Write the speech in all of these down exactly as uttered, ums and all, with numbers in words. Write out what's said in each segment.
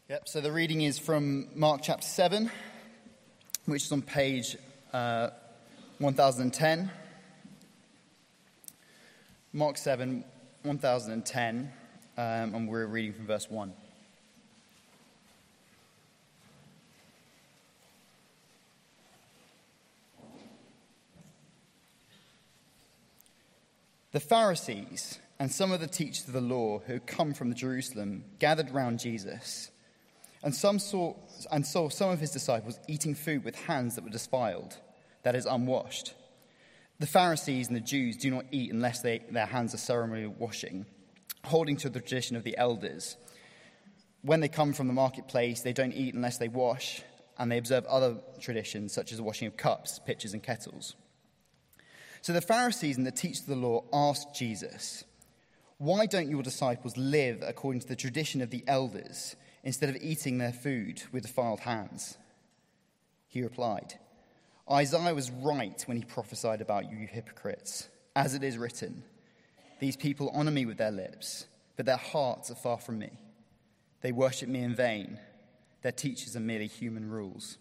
Yep, so the reading is from Mark chapter seven, which is on page uh, one thousand ten. Mark seven, one thousand ten, um, and we're reading from verse one. The Pharisees and some of the teachers of the law who had come from Jerusalem gathered round Jesus. And some saw, and saw some of his disciples eating food with hands that were defiled, that is, unwashed. The Pharisees and the Jews do not eat unless they, their hands are ceremonial washing, holding to the tradition of the elders. When they come from the marketplace, they don't eat unless they wash, and they observe other traditions, such as the washing of cups, pitchers, and kettles. So the Pharisees and the teachers of the law asked Jesus, "Why don't your disciples live according to the tradition of the elders, instead of eating their food with defiled hands?" He replied, "Isaiah was right when he prophesied about you, you hypocrites. As it is written, these people honor me with their lips, but their hearts are far from me. They worship me in vain. Their teachers are merely human rules.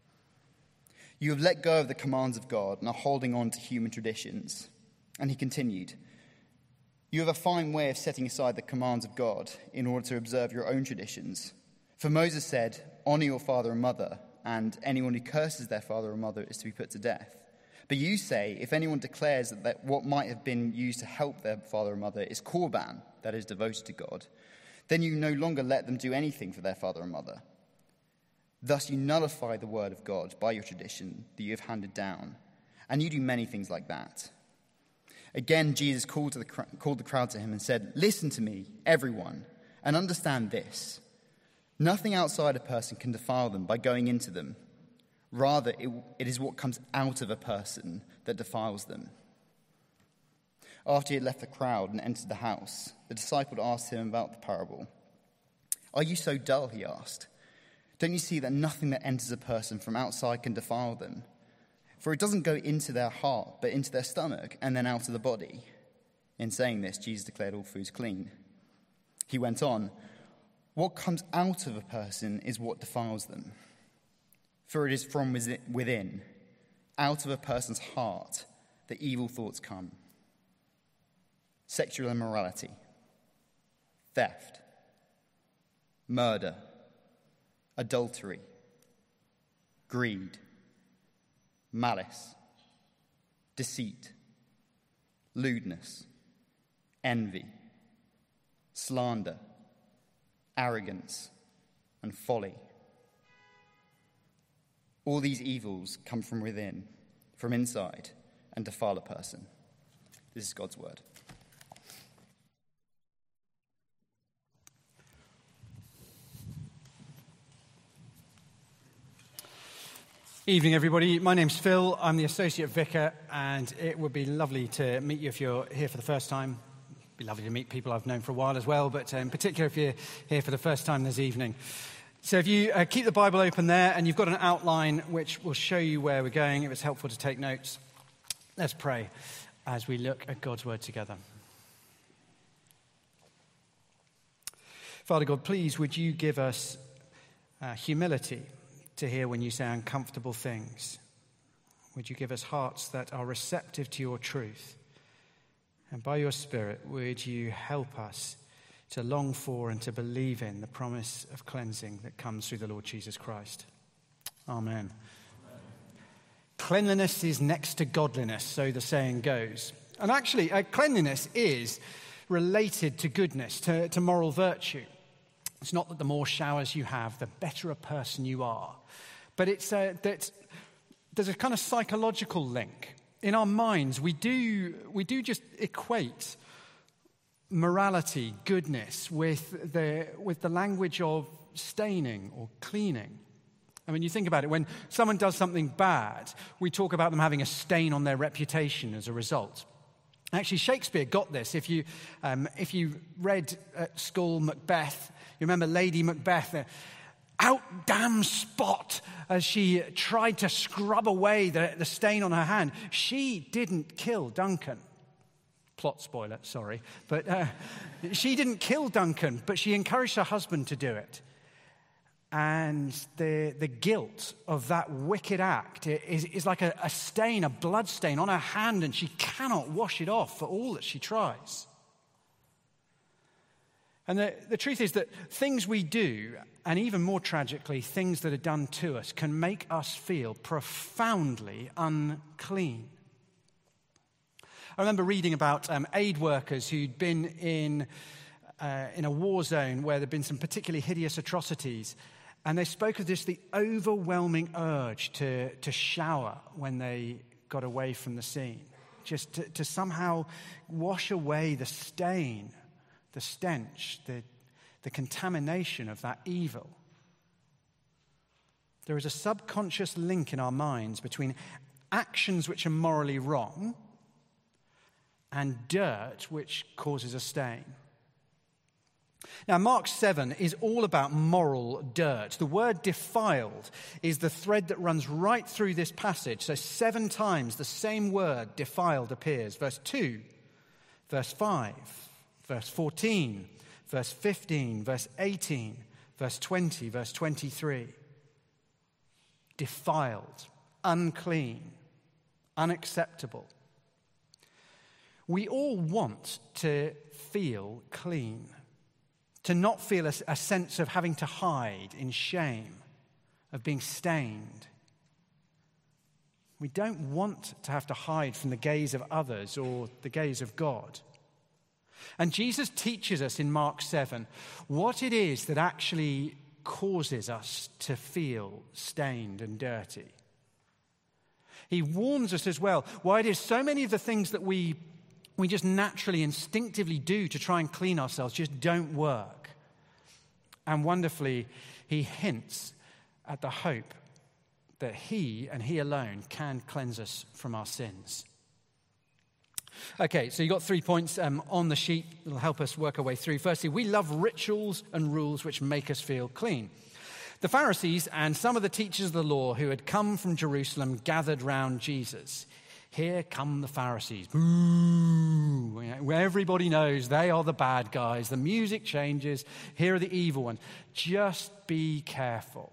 You have let go of the commands of God and are holding on to human traditions." And he continued, "You have a fine way of setting aside the commands of God in order to observe your own traditions. For Moses said, 'Honor your father and mother,' and anyone who curses their father or mother is to be put to death. But you say, if anyone declares that, that what might have been used to help their father or mother is korban, that is devoted to God, then you no longer let them do anything for their father or mother. Thus you nullify the word of God by your tradition that you have handed down, and you do many things like that." Again, Jesus called, to the, called the crowd to him and said, "Listen to me, everyone, and understand this. Nothing outside a person can defile them by going into them. Rather, it, it is what comes out of a person that defiles them." After he had left the crowd and entered the house, the disciple asked him about the parable. "Are you so dull?" he asked. "Don't you see that nothing that enters a person from outside can defile them? For it doesn't go into their heart, but into their stomach, and then out of the body." In saying this, Jesus declared all foods clean. He went on, "What comes out of a person is what defiles them. For it is from within, out of a person's heart, that evil thoughts come. Sexual immorality, theft, murder, adultery, greed, malice, deceit, lewdness, envy, slander, arrogance, and folly. All these evils come from within, from inside, and defile a person." This is God's word. Evening, everybody. My name's Phil. I'm the Associate Vicar, and it would be lovely to meet you if you're here for the first time. It'd be lovely to meet people I've known for a while as well, but in particular if you're here for the first time this evening. So if you uh, keep the Bible open there, and you've got an outline which will show you where we're going, if it's helpful to take notes, let's pray as we look at God's word together. Father God, please would you give us uh, humility to hear when you say uncomfortable things. Would you give us hearts that are receptive to your truth? And by your Spirit, would you help us to long for and to believe in the promise of cleansing that comes through the Lord Jesus Christ. Amen. Amen. Cleanliness is next to godliness, so the saying goes. And actually, uh, cleanliness is related to goodness, to, to moral virtue. It's not that the more showers you have, the better a person you are. But it's uh, that there's a kind of psychological link. In our minds, we do we do just equate morality, goodness, with the with the language of staining or cleaning. I mean, you think about it, when someone does something bad, we talk about them having a stain on their reputation as a result. Actually, Shakespeare got this. If you um, if you read at school Macbeth, you remember Lady Macbeth, uh, out damn spot, as she tried to scrub away the, the stain on her hand. She didn't kill Duncan. Plot spoiler, sorry. But uh, she didn't kill Duncan, but she encouraged her husband to do it. And the, the guilt of that wicked act is, is like a, a stain, a blood stain on her hand, and she cannot wash it off for all that she tries. And the, the truth is that things we do, and even more tragically, things that are done to us, can make us feel profoundly unclean. I remember reading about um, aid workers who'd been in, uh, in a war zone where there'd been some particularly hideous atrocities. And they spoke of this, the overwhelming urge to, to shower when they got away from the scene. Just to, to somehow wash away the stain, the stench, the, the contamination of that evil. There is a subconscious link in our minds between actions which are morally wrong and dirt which causes a stain. Now, Mark seven is all about moral dirt. The word defiled is the thread that runs right through this passage. So seven times the same word defiled appears. Verse two, verse five, verse fourteen, verse fifteen, verse eighteen, verse twenty, verse twenty-three. Defiled, unclean, unacceptable. We all want to feel clean. To not feel a, a sense of having to hide in shame, of being stained. We don't want to have to hide from the gaze of others or the gaze of God. And Jesus teaches us in Mark seven what it is that actually causes us to feel stained and dirty. He warns us as well why it is so many of the things that we we just naturally, instinctively do to try and clean ourselves just don't work. And wonderfully, he hints at the hope that he and he alone can cleanse us from our sins. Okay, so you've got three points um, on the sheet that will help us work our way through. Firstly, we love rituals and rules which make us feel clean. The Pharisees and some of the teachers of the law who had come from Jerusalem gathered round Jesus. Here come the Pharisees. Boo! Everybody knows they are the bad guys. The music changes. Here are the evil ones. Just be careful.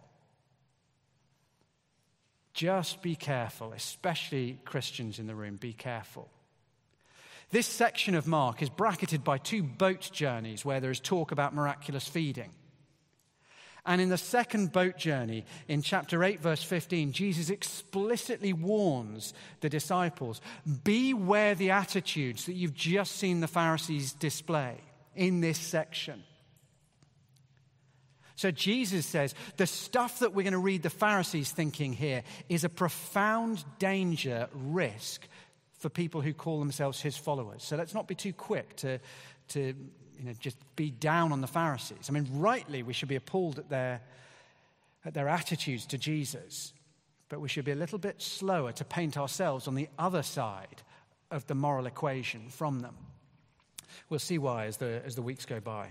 Just be careful, especially Christians in the room. Be careful. This section of Mark is bracketed by two boat journeys where there is talk about miraculous feeding. And in the second boat journey, in chapter eight, verse fifteen, Jesus explicitly warns the disciples, beware the attitudes that you've just seen the Pharisees display in this section. So Jesus says the stuff that we're going to read the Pharisees thinking here is a profound danger, risk for people who call themselves his followers. So let's not be too quick to, to you know, just be down on the Pharisees. I mean, rightly, we should be appalled at their, at their attitudes to Jesus. But we should be a little bit slower to paint ourselves on the other side of the moral equation from them. We'll see why as the, as the weeks go by.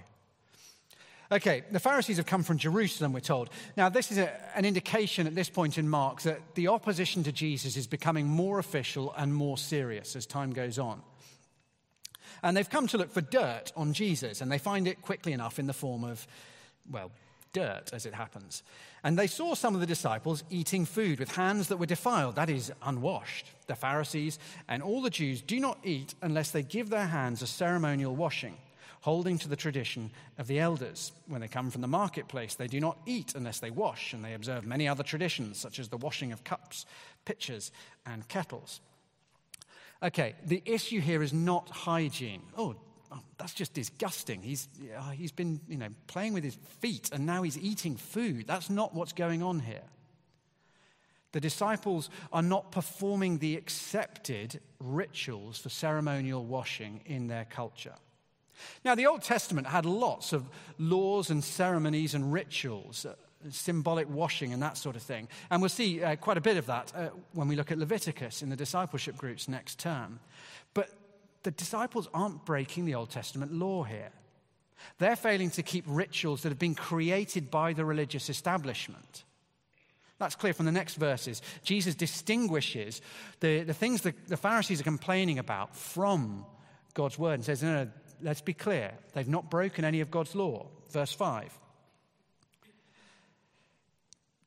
Okay, the Pharisees have come from Jerusalem, we're told. Now, this is a, an indication at this point in Mark that the opposition to Jesus is becoming more official and more serious as time goes on. And they've come to look for dirt on Jesus, and they find it quickly enough in the form of, well, dirt, as it happens. And they saw some of the disciples eating food with hands that were defiled, that is, unwashed. The Pharisees and all the Jews do not eat unless they give their hands a ceremonial washing, holding to the tradition of the elders. When they come from the marketplace, they do not eat unless they wash, and they observe many other traditions, such as the washing of cups, pitchers, and kettles. Okay, the issue here is not hygiene. Oh, oh that's just disgusting. He's, uh, he's been, you know, playing with his feet, and now he's eating food. That's not what's going on here. The disciples are not performing the accepted rituals for ceremonial washing in their culture. Now, the Old Testament had lots of laws and ceremonies and rituals, uh, symbolic washing and that sort of thing. And we'll see uh, quite a bit of that uh, when we look at Leviticus in the discipleship groups next term. But the disciples aren't breaking the Old Testament law here. They're failing to keep rituals that have been created by the religious establishment. That's clear from the next verses. Jesus distinguishes the, the things that the Pharisees are complaining about from God's word and says, no, no, let's be clear. They've not broken any of God's law. Verse five.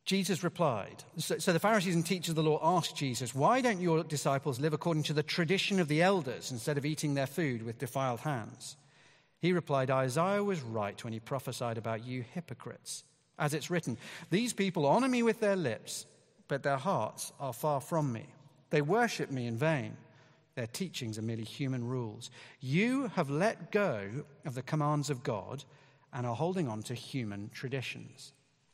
Jesus replied, so, so the Pharisees and teachers of the law asked Jesus, why don't your disciples live according to the tradition of the elders instead of eating their food with defiled hands? He replied, Isaiah was right when he prophesied about you hypocrites. As it's written, these people honor me with their lips, but their hearts are far from me. They worship me in vain. Their teachings are merely human rules. You have let go of the commands of God and are holding on to human traditions.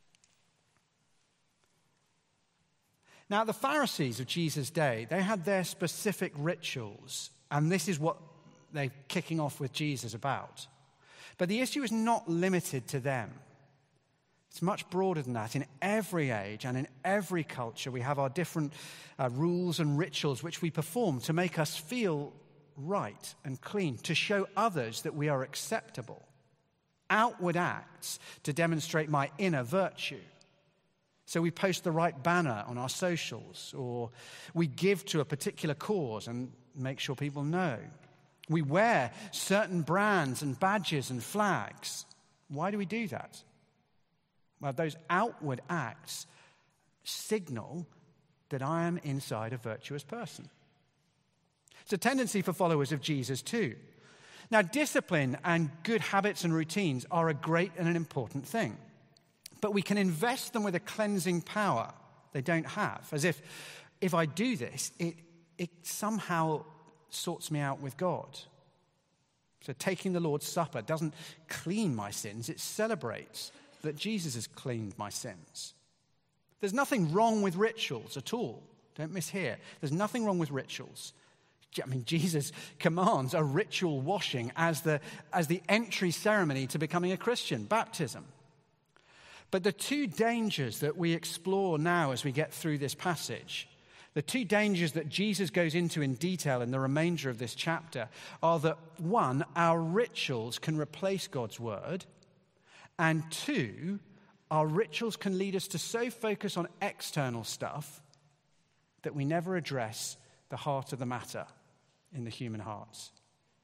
Now, the Pharisees of Jesus' day, they had their specific rituals, and this is what they're kicking off with Jesus about. But the issue is not limited to them. It's much broader than that. In every age and in every culture, we have our different uh, rules and rituals which we perform to make us feel right and clean, to show others that we are acceptable. Outward acts to demonstrate my inner virtue. So we post the right banner on our socials, or we give to a particular cause and make sure people know. We wear certain brands and badges and flags. Why do we do that? Well, those outward acts signal that I am inside a virtuous person. It's a tendency for followers of Jesus too. Now, discipline and good habits and routines are a great and an important thing. But we can invest them with a cleansing power they don't have. As if, if I do this, it, it somehow sorts me out with God. So taking the Lord's Supper doesn't clean my sins. It celebrates that Jesus has cleaned my sins. There's nothing wrong with rituals at all. Don't mishear. There's nothing wrong with rituals. I mean, Jesus commands a ritual washing as the, as the entry ceremony to becoming a Christian, baptism. But the two dangers that we explore now as we get through this passage, the two dangers that Jesus goes into in detail in the remainder of this chapter, are that, one, our rituals can replace God's word, and two, our rituals can lead us to so focus on external stuff that we never address the heart of the matter in the human hearts.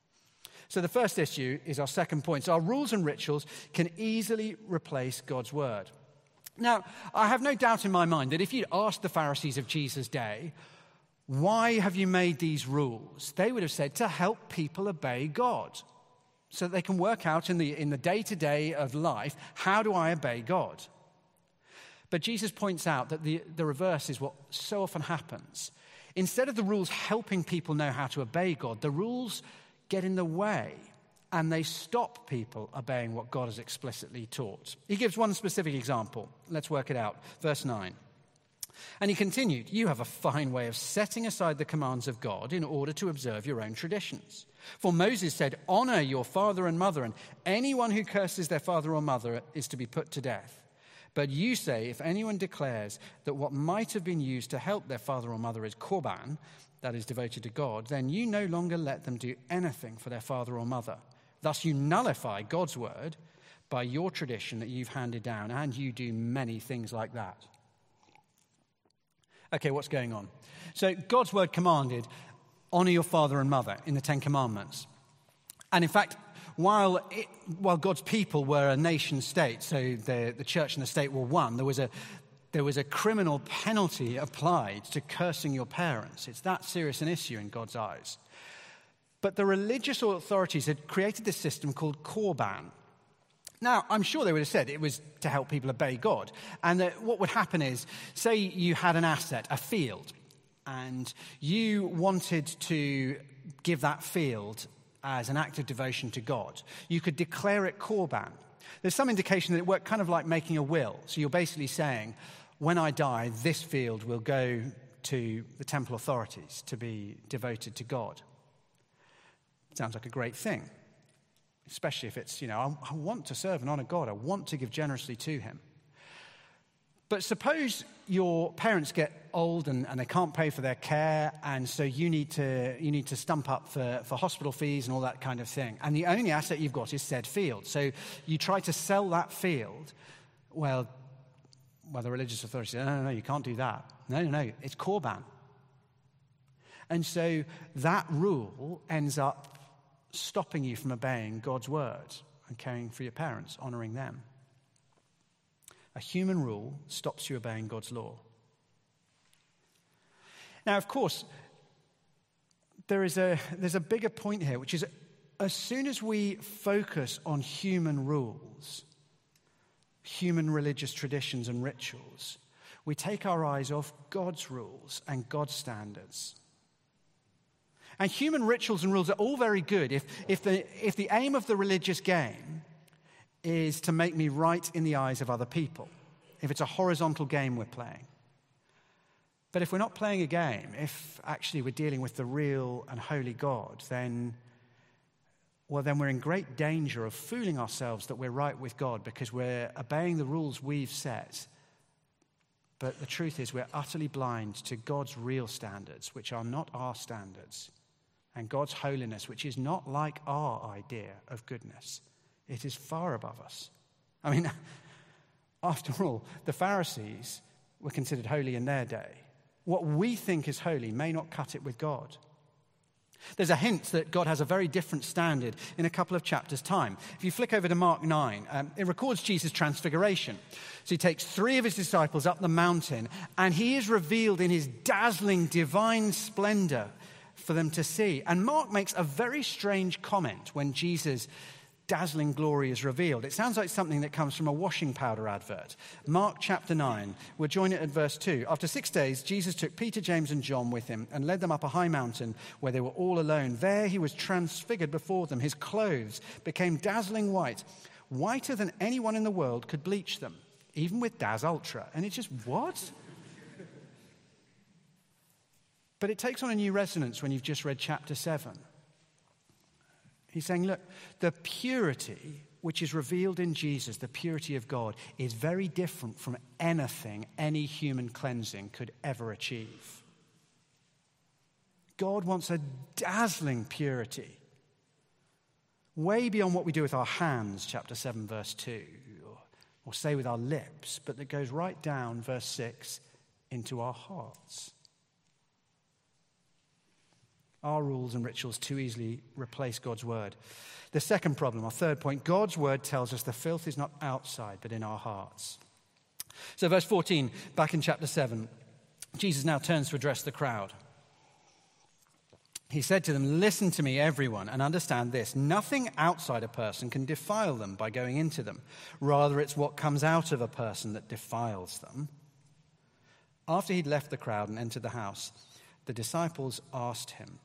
So the first issue is our second point. So our rules and rituals can easily replace God's word. Now, I have no doubt in my mind that if you'd asked the Pharisees of Jesus' day, why have you made these rules? They would have said, to help people obey God, so that they can work out in the, in the day-to-day of life, how do I obey God? But Jesus points out that the, the reverse is what so often happens. Instead of the rules helping people know how to obey God, the rules get in the way, and they stop people obeying what God has explicitly taught. He gives one specific example. Let's work it out. Verse nine. And he continued, you have a fine way of setting aside the commands of God in order to observe your own traditions. For Moses said, honor your father and mother, and anyone who curses their father or mother is to be put to death. But you say, if anyone declares that what might have been used to help their father or mother is korban, that is devoted to God, then you no longer let them do anything for their father or mother. Thus you nullify God's word by your tradition that you've handed down, and you do many things like that. Okay, what's going on? So God's word commanded, honor your father and mother in the Ten Commandments. And in fact, while it, while God's people were a nation state, so the, the church and the state were one, there was a There was a criminal penalty applied to cursing your parents. It's that serious an issue in God's eyes. But the religious authorities had created this system called korban. Now, I'm sure they would have said it was to help people obey God. And that what would happen is, say you had an asset, a field, and you wanted to give that field as an act of devotion to God. You could declare it korban. There's some indication that it worked kind of like making a will. So you're basically saying, when I die, this field will go to the temple authorities to be devoted to God. Sounds like a great thing, especially if it's, you know, I, I want to serve and honor God. I want to give generously to him. But suppose your parents get old and, and they can't pay for their care, and so you need to you need to stump up for, for hospital fees and all that kind of thing. And the only asset you've got is said field. So you try to sell that field. Well, well, the religious authorities say, no, no, no, you can't do that. No, no, no, it's korban. And so that rule ends up stopping you from obeying God's word and caring for your parents, honoring them. A human rule stops you obeying God's law. Now, of course, there is a, there's a bigger point here, which is as soon as we focus on human rules, human religious traditions and rituals, we take our eyes off God's rules and God's standards. And human rituals and rules are all very good if, if, the, if the aim of the religious game is to make me right in the eyes of other people, if it's a horizontal game we're playing. But if we're not playing a game, if actually we're dealing with the real and holy God, then, well, then we're in great danger of fooling ourselves that we're right with God because we're obeying the rules we've set. But the truth is we're utterly blind to God's real standards, which are not our standards, and God's holiness, which is not like our idea of goodness. It is far above us. I mean, after all, the Pharisees were considered holy in their day. What we think is holy may not cut it with God. There's a hint that God has a very different standard in a couple of chapters' time. If you flick over to Mark nine, um, it records Jesus' transfiguration. So he takes three of his disciples up the mountain, and he is revealed in his dazzling divine splendor for them to see. And Mark makes a very strange comment when Jesus' dazzling glory is revealed. It sounds like something that comes from a washing powder advert. Mark chapter nine, we'll join it at verse two. After six days, Jesus took Peter, James, and John with him and led them up a high mountain where they were all alone. There he was transfigured before them. His clothes became dazzling white, whiter than anyone in the world could bleach them, even with Daz Ultra. And it's just, what? But it takes on a new resonance when you've just read chapter seven. He's saying, look, the purity which is revealed in Jesus, the purity of God, is very different from anything any human cleansing could ever achieve. God wants a dazzling purity, way beyond what we do with our hands, chapter seven, verse two, or, or say with our lips, but that goes right down, verse six, into our hearts. Our rules and rituals too easily replace God's word. The second problem, our third point, God's word tells us the filth is not outside, but in our hearts. So verse fourteen, back in chapter seven, Jesus now turns to address the crowd. He said to them, listen to me, everyone, and understand this. Nothing outside a person can defile them by going into them. Rather, it's what comes out of a person that defiles them. After he'd left the crowd and entered the house, the disciples asked him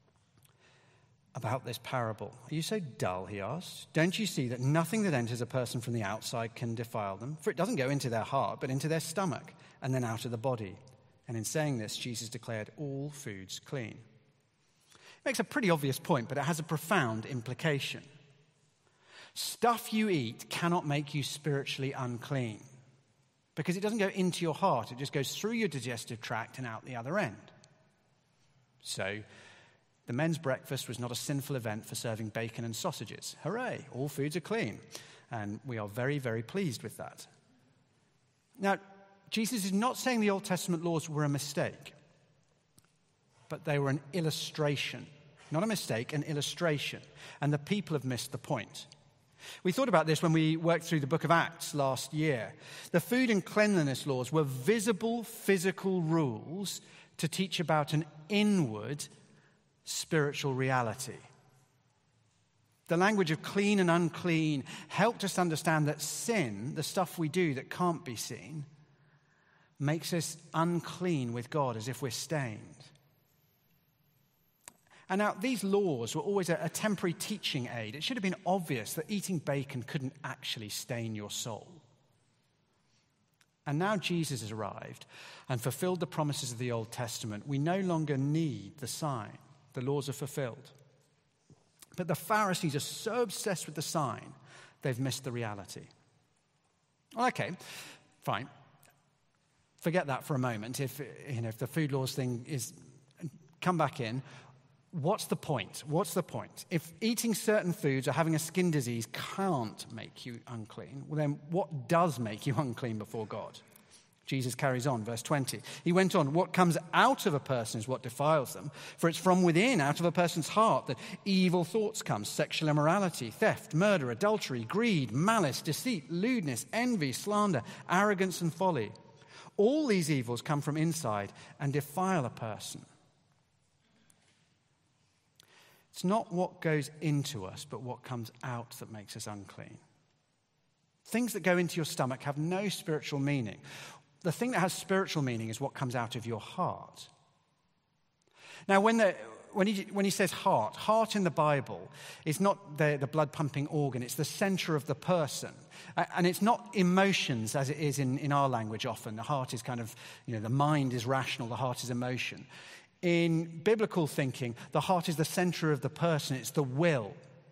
about this parable. Are you so dull, he asked. Don't you see that nothing that enters a person from the outside can defile them? For it doesn't go into their heart, but into their stomach, and then out of the body. And in saying this, Jesus declared all foods clean. It makes a pretty obvious point, but it has a profound implication. Stuff you eat cannot make you spiritually unclean, because it doesn't go into your heart. It just goes through your digestive tract and out the other end. So, the men's breakfast was not a sinful event for serving bacon and sausages. Hooray, all foods are clean. And we are very, very pleased with that. Now, Jesus is not saying the Old Testament laws were a mistake, but they were an illustration. Not a mistake, an illustration. And the people have missed the point. We thought about this when we worked through the book of Acts last year. The food and cleanliness laws were visible, physical rules to teach about an inward spiritual reality. The language of clean and unclean helped us understand that sin, the stuff we do that can't be seen, makes us unclean with God as if we're stained. And now these laws were always a, a temporary teaching aid. It should have been obvious that eating bacon couldn't actually stain your soul. And now Jesus has arrived and fulfilled the promises of the Old Testament. We no longer need the sign. The laws are fulfilled. But the Pharisees are so obsessed with the sign, they've missed the reality. Okay, fine. Forget that for a moment. If, you know, if the food laws thing is, come back in. What's the point? What's the point? If eating certain foods or having a skin disease can't make you unclean, well then what does make you unclean before God? Jesus carries on, verse twenty. He went on, what comes out of a person is what defiles them, for it's from within, out of a person's heart, that evil thoughts come, sexual immorality, theft, murder, adultery, greed, malice, deceit, lewdness, envy, slander, arrogance, and folly. All these evils come from inside and defile a person. It's not what goes into us, but what comes out that makes us unclean. Things that go into your stomach have no spiritual meaning. The thing that has spiritual meaning is what comes out of your heart. Now, when, the, when, he, when he says heart, heart in the Bible is not the, the blood-pumping organ. It's the center of the person. And it's not emotions as it is in, in our language often. The heart is kind of, you know, the mind is rational, the heart is emotion. In biblical thinking, the heart is the center of the person. It's the will.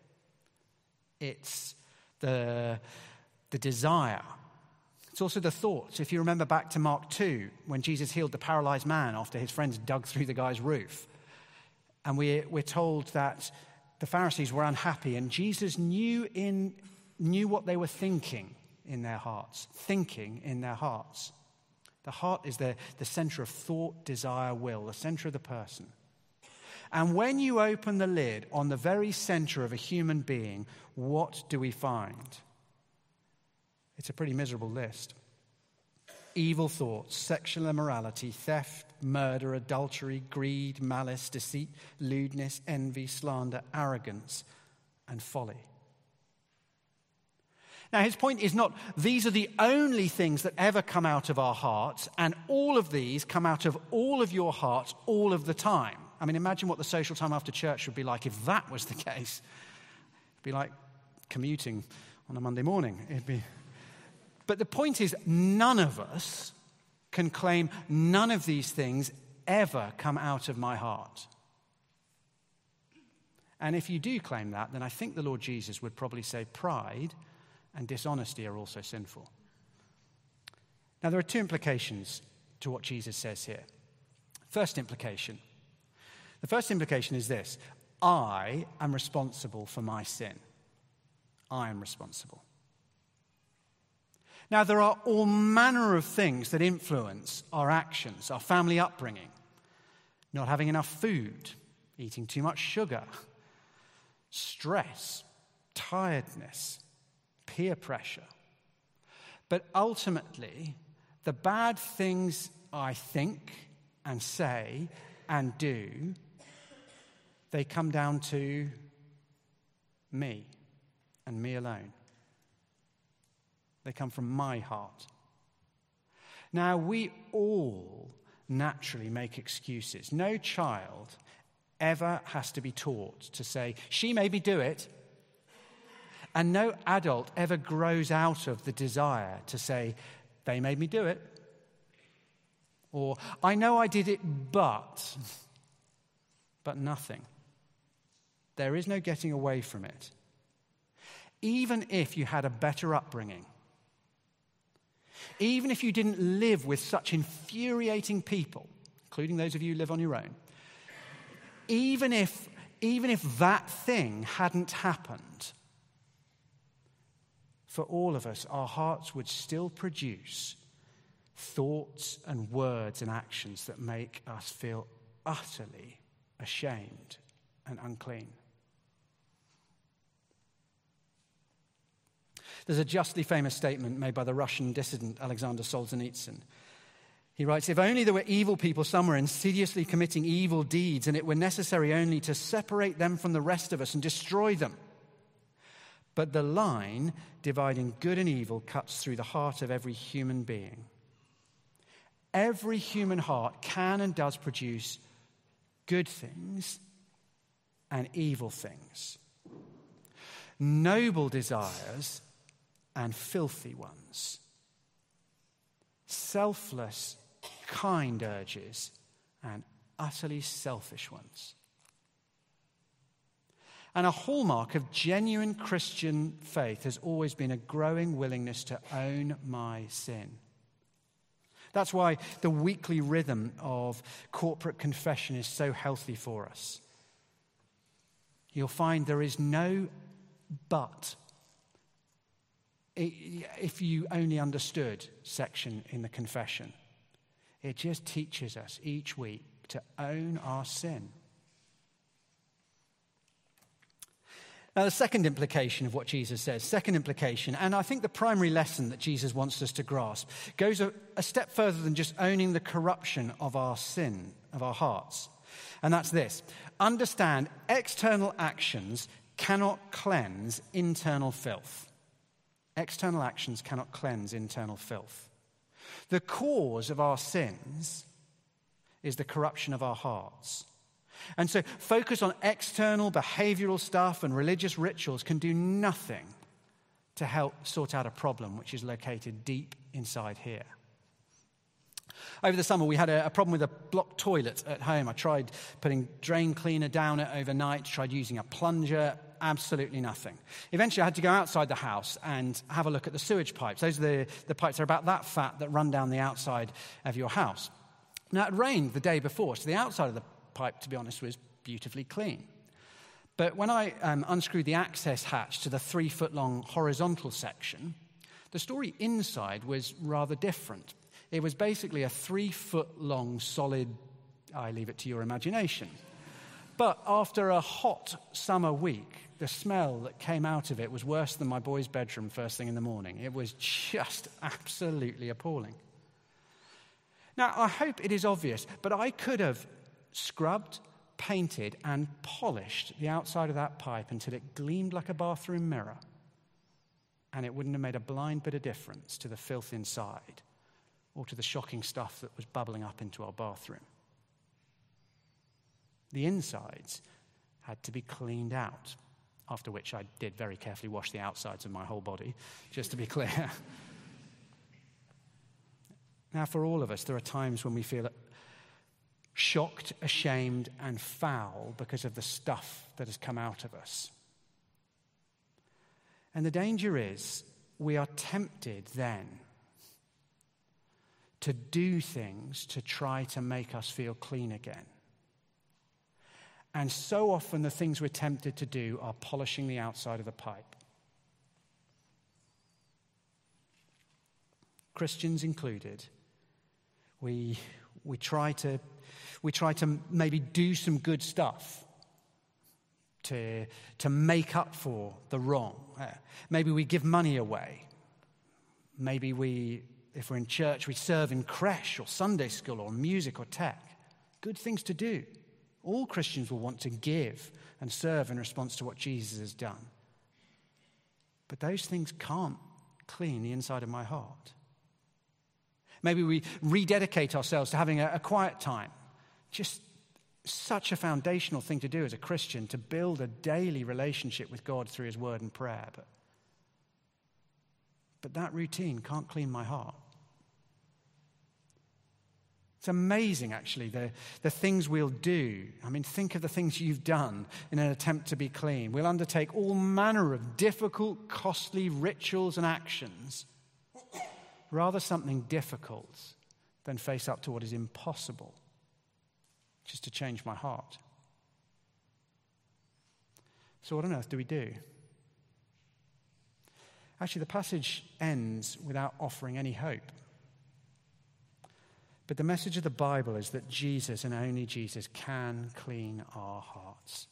It's the, the desire. It's also the thoughts. If you remember back to Mark two, when Jesus healed the paralyzed man after his friends dug through the guy's roof. And we're, we're told that the Pharisees were unhappy, and Jesus knew, in, knew what they were thinking in their hearts. Thinking in their hearts. The heart is the, the center of thought, desire, will, the center of the person. And when you open the lid on the very center of a human being, what do we find? It's a pretty miserable list. Evil thoughts, sexual immorality, theft, murder, adultery, greed, malice, deceit, lewdness, envy, slander, arrogance, and folly. Now, his point is not these are the only things that ever come out of our hearts, and all of these come out of all of your hearts all of the time. I mean, imagine what the social time after church would be like if that was the case. It'd be like commuting on a Monday morning. It'd be... But the point is, none of us can claim none of these things ever come out of my heart. And if you do claim that, then I think the Lord Jesus would probably say pride and dishonesty are also sinful. Now, there are two implications to what Jesus says here. First implication. The first implication is this: I am responsible for my sin. I am responsible. Now, there are all manner of things that influence our actions, our family upbringing. Not having enough food, eating too much sugar, stress, tiredness, peer pressure. But ultimately, the bad things I think and say and do, they come down to me and me alone. They come from my heart. Now, we all naturally make excuses. No child ever has to be taught to say, she made me do it. And no adult ever grows out of the desire to say, they made me do it. Or, I know I did it, but, but nothing. There is no getting away from it. Even if you had a better upbringing, even if you didn't live with such infuriating people, including those of you who live on your own, even if, even if that thing hadn't happened, for all of us, our hearts would still produce thoughts and words and actions that make us feel utterly ashamed and unclean. There's a justly famous statement made by the Russian dissident Alexander Solzhenitsyn. He writes, if only there were evil people somewhere insidiously committing evil deeds, and it were necessary only to separate them from the rest of us and destroy them. But the line dividing good and evil cuts through the heart of every human being. Every human heart can and does produce good things and evil things, noble desires and filthy ones, selfless, kind urges and utterly selfish ones. And a hallmark of genuine Christian faith has always been a growing willingness to own my sin. That's why the weekly rhythm of corporate confession is so healthy for us. You'll find there is no but. if you only understood section in the confession. It just teaches us each week to own our sin. Now, the second implication of what Jesus says, second implication, and I think the primary lesson that Jesus wants us to grasp, goes a, a step further than just owning the corruption of our sin, of our hearts. And that's this: understand external actions cannot cleanse internal filth. External actions cannot cleanse internal filth. The cause of our sins is the corruption of our hearts. And so focus on external behavioral stuff and religious rituals can do nothing to help sort out a problem which is located deep inside here. Over the summer, we had a, a problem with a blocked toilet at home. I tried putting drain cleaner down it overnight, tried using a plunger, absolutely nothing. Eventually, I had to go outside the house and have a look at the sewage pipes. Those are the, the pipes that are about that fat that run down the outside of your house. Now, it rained the day before, so the outside of the pipe, to be honest, was beautifully clean. But when I um, unscrewed the access hatch to the three-foot-long horizontal section, the story inside was rather different. It was basically a three-foot-long solid, I leave it to your imagination. But after a hot summer week, the smell that came out of it was worse than my boy's bedroom first thing in the morning. It was just absolutely appalling. Now, I hope it is obvious, but I could have scrubbed, painted, and polished the outside of that pipe until it gleamed like a bathroom mirror, and it wouldn't have made a blind bit of difference to the filth inside or to the shocking stuff that was bubbling up into our bathroom. The insides had to be cleaned out, after which I did very carefully wash the outsides of my whole body, just to be clear. Now, for all of us, there are times when we feel shocked, ashamed, and foul because of the stuff that has come out of us. And the danger is we are tempted then to do things to try to make us feel clean again. And so often the things we're tempted to do are polishing the outside of the pipe. Christians included, we, we try to We try to maybe do some good stuff to, to make up for the wrong. Uh, maybe we give money away. Maybe we, if we're in church, we serve in creche or Sunday school or music or tech. Good things to do. All Christians will want to give and serve in response to what Jesus has done. But those things can't clean the inside of my heart. Maybe we rededicate ourselves to having a, a quiet time. Just such a foundational thing to do as a Christian, to build a daily relationship with God through his word and prayer. But, but that routine can't clean my heart. It's amazing, actually, the, the things we'll do. I mean, think of the things you've done in an attempt to be clean. We'll undertake all manner of difficult, costly rituals and actions. Rather something difficult than face up to what is impossible. Just to change my heart. So what on earth do we do? Actually, the passage ends without offering any hope. But the message of the Bible is that Jesus and only Jesus can clean our hearts.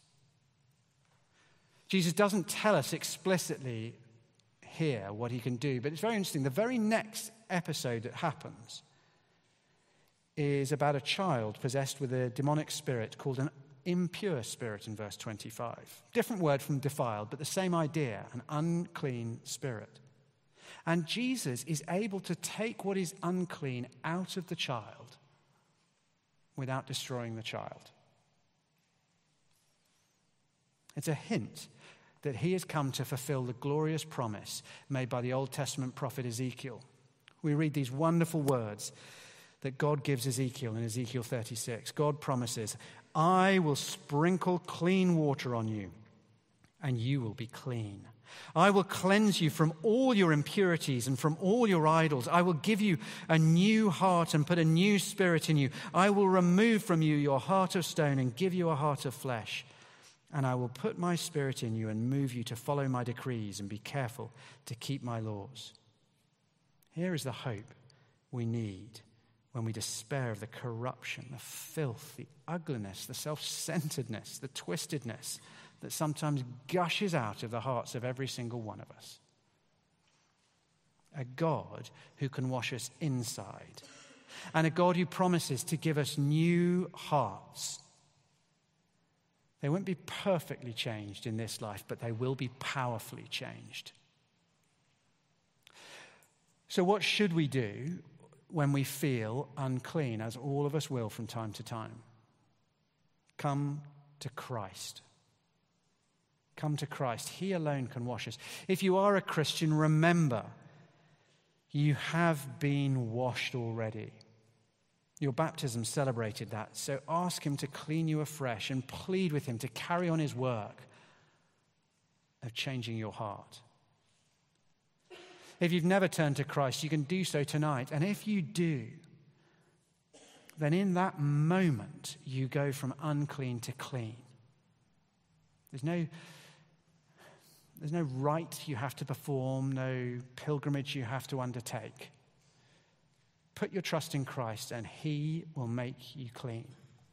Jesus doesn't tell us explicitly here what he can do, but it's very interesting. The very next episode that happens is about a child possessed with a demonic spirit called an impure spirit in verse twenty-five. Different word from defiled, but the same idea, an unclean spirit. And Jesus is able to take what is unclean out of the child without destroying the child. It's a hint that he has come to fulfill the glorious promise made by the Old Testament prophet Ezekiel. We read these wonderful words that God gives Ezekiel in Ezekiel thirty-six. God promises, I will sprinkle clean water on you, and you will be clean. I will cleanse you from all your impurities and from all your idols. I will give you a new heart and put a new spirit in you. I will remove from you your heart of stone and give you a heart of flesh. and I will put my spirit in you and move you to follow my decrees and be careful to keep my laws. Here is the hope we need when we despair of the corruption, the filth, the ugliness, the self-centeredness, the twistedness that sometimes gushes out of the hearts of every single one of us. A God who can wash us inside, and a God who promises to give us new hearts. They won't be perfectly changed in this life, but they will be powerfully changed. So what should we do when we feel unclean, as all of us will from time to time? Come to Christ. Come to Christ. He alone can wash us. If you are a Christian, remember, you have been washed already. Your baptism celebrated that. So ask him to clean you afresh and plead with him to carry on his work of changing your heart. If you've never turned to Christ, you can do so tonight. And if you do, then in that moment, you go from unclean to clean. There's no, there's no rite you have to perform, no pilgrimage you have to undertake. Put your trust in Christ and he will make you clean.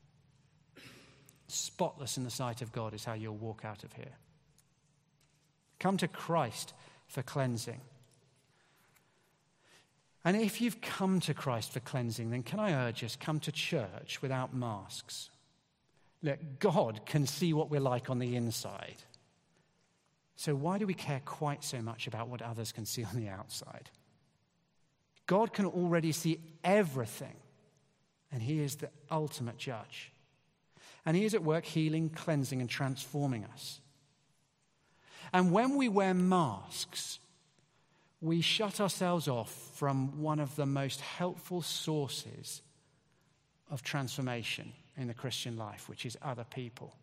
Spotless in the sight of God is how you'll walk out of here. Come to Christ for cleansing. And if you've come to Christ for cleansing, then can I urge us, come to church without masks. Look, God can see what we're like on the inside. So why do we care quite so much about what others can see on the outside? God can already see everything, and he is the ultimate judge. And he is at work healing, cleansing, and transforming us. And when we wear masks, we shut ourselves off from one of the most helpful sources of transformation in the Christian life, which is other people.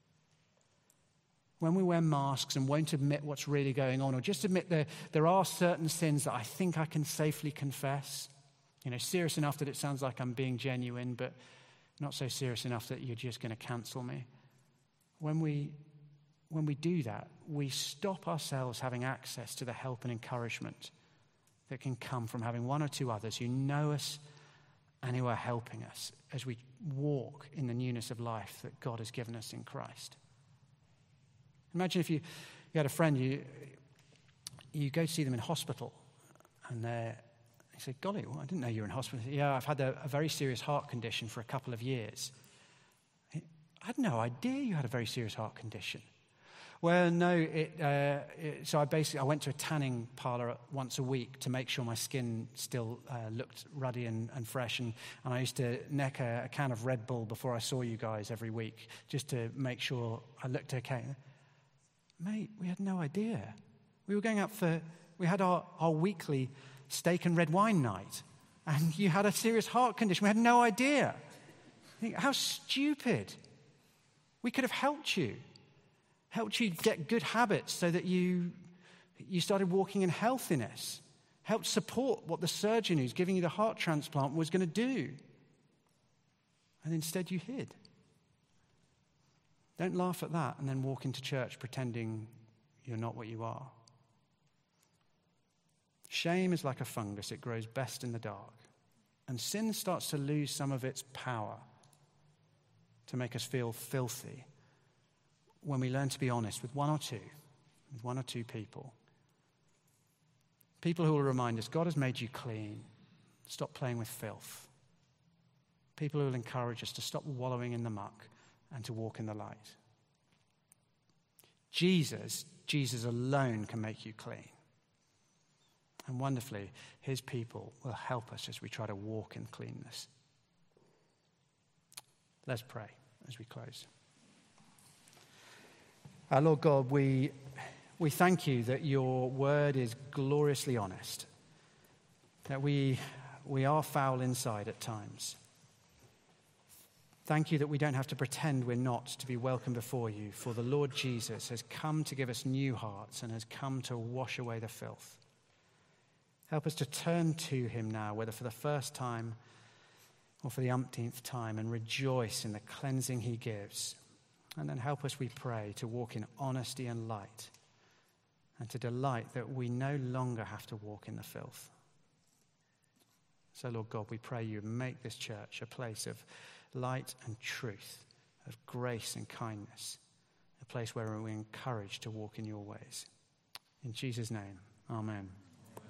When we wear masks and won't admit what's really going on, or just admit that there are certain sins that I think I can safely confess, you know, serious enough that it sounds like I'm being genuine, but not so serious enough that you're just going to cancel me. When we, when we do that, we stop ourselves having access to the help and encouragement that can come from having one or two others who know us and who are helping us as we walk in the newness of life that God has given us in Christ. Imagine if you, you had a friend, you you go to see them in hospital, and they say, golly, well, I didn't know you were in hospital. Yeah, I've had a, a very serious heart condition for a couple of years. I had no idea you had a very serious heart condition. Well, no, it, uh, it, so I basically, I went to a tanning parlor once a week to make sure my skin still uh, looked ruddy and, and fresh, and, and I used to neck a, a can of Red Bull before I saw you guys every week, just to make sure I looked okay. Mate, we had no idea. We were going out for, we had our, our weekly steak and red wine night, and you had a serious heart condition. We had no idea. How stupid. We could have helped you, helped you get good habits so that you, you started walking in healthiness, helped support what the surgeon who's giving you the heart transplant was going to do. And instead you hid. Don't laugh at that and then walk into church pretending you're not what you are. Shame is like a fungus. It grows best in the dark. And sin starts to lose some of its power to make us feel filthy when we learn to be honest with one or two, with one or two people. People who will remind us, God has made you clean. Stop playing with filth. People who will encourage us to stop wallowing in the muck and to walk in the light. Jesus, Jesus alone can make you clean. And wonderfully, his people will help us as we try to walk in cleanness. Let's pray as we close. Our Lord God, we, we thank you that your word is gloriously honest, that we, we are foul inside at times. Thank you that we don't have to pretend we're not to be welcome before you, for the Lord Jesus has come to give us new hearts and has come to wash away the filth. Help us to turn to him now, whether for the first time or for the umpteenth time, and rejoice in the cleansing he gives And then help us, we pray, to walk in honesty and light, and to delight that we no longer have to walk in the filth. So, Lord God, we pray you make this church a place of light and truth, of grace and kindness, a place where we're encouraged to walk in your ways. In Jesus' name, amen.